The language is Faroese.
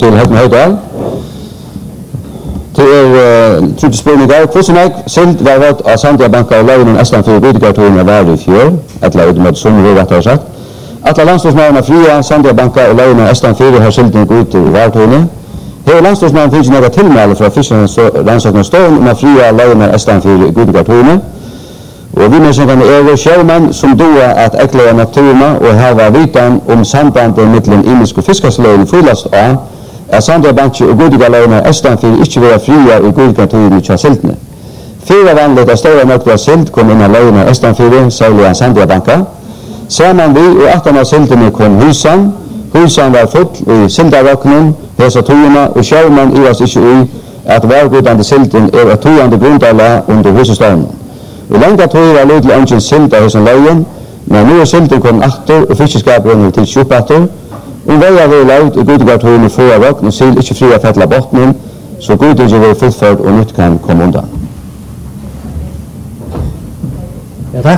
til Høgna Høydal. Det trodde spurningar. Hvordan sild var råd av Sandia Banka og Launen Estland for Gudegartøyene var i fjør, eller utmått som vi rett har sagt. Alle landståsmannen fria Sandia Banka og Launen Estland for har silden gå ut i vartøyene. Her landståsmannen finnes noe tilmæle fra Fiskernes landsøkende stående om fria Launen Estland for Gudegartøyene. Og vi menneskene sjømenn som doer at ekle naturene og hava vitan om sambandet mellom imisk og fiskastløyene frilast av Sandia Banka og Gudegartøyene Estland for ikke være fria i Gudegartøyene til siltene. Fyra vanligt av større nøkter sild kom inn av Launen Estland for særlig av Sandia Banka. Saman vi og 18 av sildene kom Husan. Husan var full i sildarvåknen, hesa togene, og sjømann i oss ikke i at vargudande silden et togende grundala under husestånden. Og lenge tog var lyd til ønsken sild av hessen løyen, men nå silden kom atter og fiskeskaperen til kjøpatter. Veia var laut i Gudegartøyene få av våkn og sild ikke fri av fettla bottnen, så Gudingen var fullført og nytt kan komme undan.